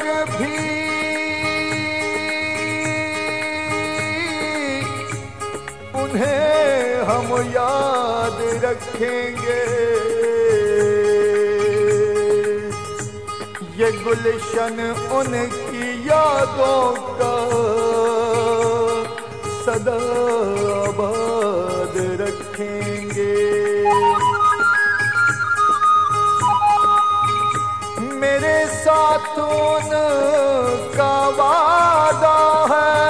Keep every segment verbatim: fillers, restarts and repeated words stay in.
पर भी उन्हें हम याद रखेंगे। ये गुलशन उनकी यादों का सदा आबाद रखेंगे। मेरे साथ उनका वादा है,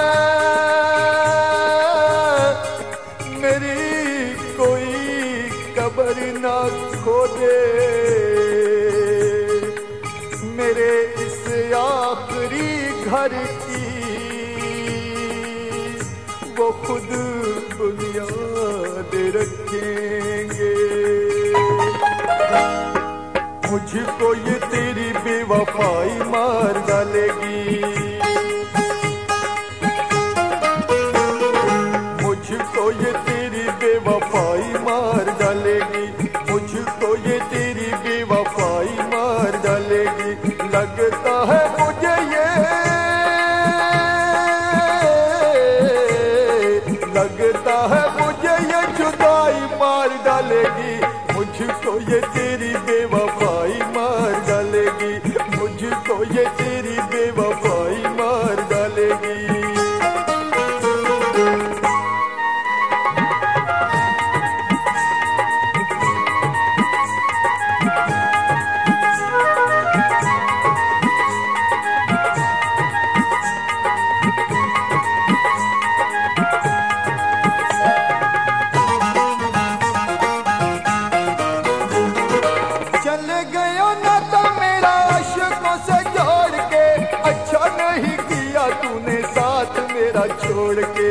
मेरी कोई कब्र ना खोदे। मेरे इस आखिरी घर की वो खुद बुनियाद रखेंगे। मुझको ये तेरी बेवफाई मार डालेगी, मुझको ये तेरी बेवफाई मार डालेगी, मुझको ये तेरी बेवफाई मार डालेगी। लगता है मुझे ये, लगता है मुझे ये जुदाई मार डालेगी। मुझको ये तेरी बेवफाई मार डालेगी, मुझको ये तेरी बेवफाई मार डालेगी। छोड़ के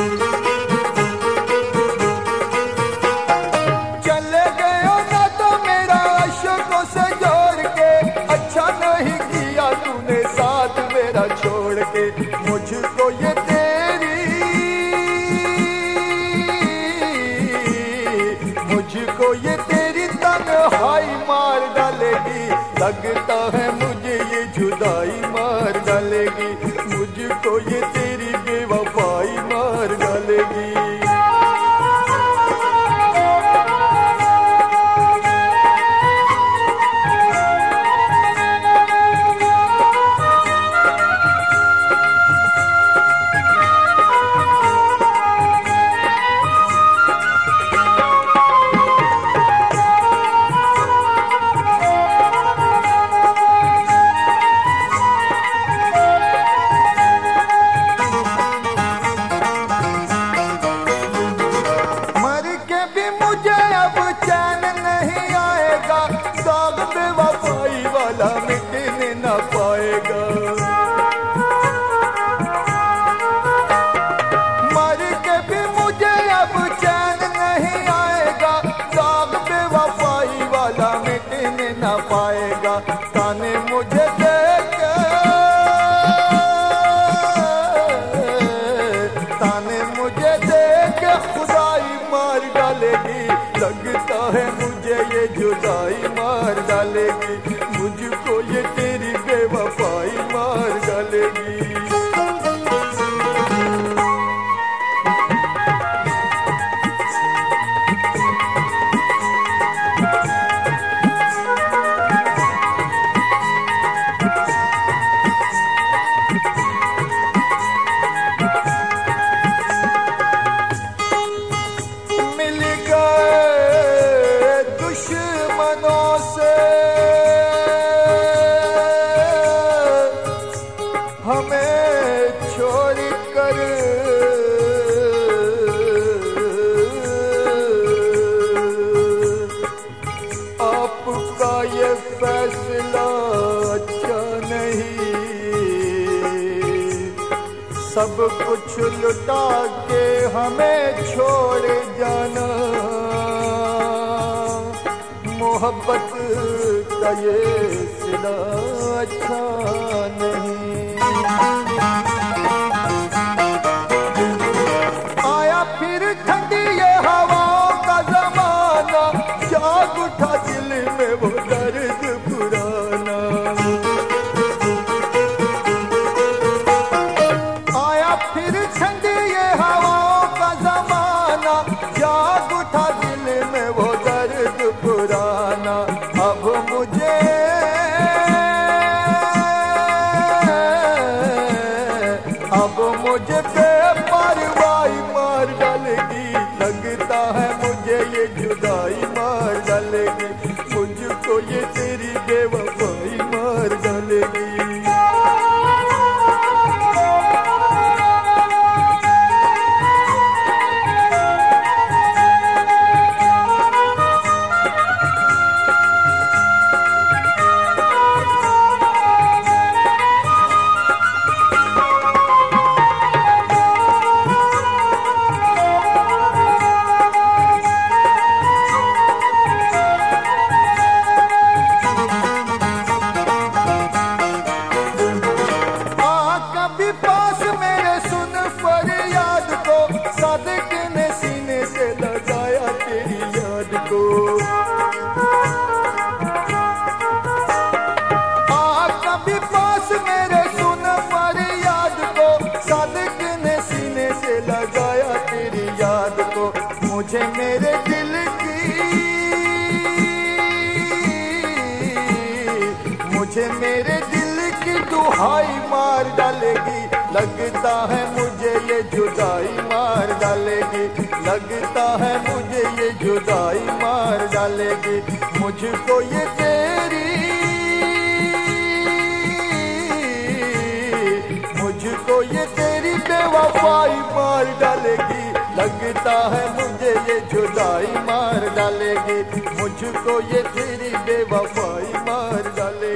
चले गए ना तो मेरा आशिकों से जोड़ के। अच्छा नहीं किया तूने साथ मेरा छोड़ के। मुझको ये तेरी, मुझको ये तेरी तन्हाई मार डालेगी। लगता है मुझे ये जुदाई मार डालेगी, मुझको ये तेरी बेवफाई मार डालेगी। मिटने न पाएगा, मर के भी मुझे अब चैन नहीं आएगा। दाग बेवफाई वाला मिटने न पाएगा। ताने मुझे देके, ताने मुझे देके खुदाई मार डालेगी। लगता है मुझे ये जुदाई मार डालेगी, मुझको ये तेरी बेवफाई मार डालेगी। मिल गए दुश्मनों से हमें छोड़ कर, आपका ये फैसला अच्छा नहीं। सब कुछ लुटा के हमें छोड़ जाना, मोहब्बत का ये सिला अच्छा नहीं। आया फिर ठंडी ये हवाओं का जमाना, जाग उठा दिल में वो दर्द पुराना। अब मुझे बेपरवाही मार डालेगी, लगता है मुझे ये जुदाई मार डालेगी, मुझको ये तेरी बेवफाई मार डालेगी। मुझे मेरे दिल की मुझे मेरे दिल की दुहाई मार डालेगी, लगता है मुझे ये जुदाई मार डालेगी, लगता है मुझे ये जुदाई मार डालेगी, मुझको ये तेरी मुझको ये तेरी बेवफाई मार डालेगी, लगता है मुझे ये जुदाई मार डालेगी, मुझको ये तेरी बेवफाई मार डालेगी।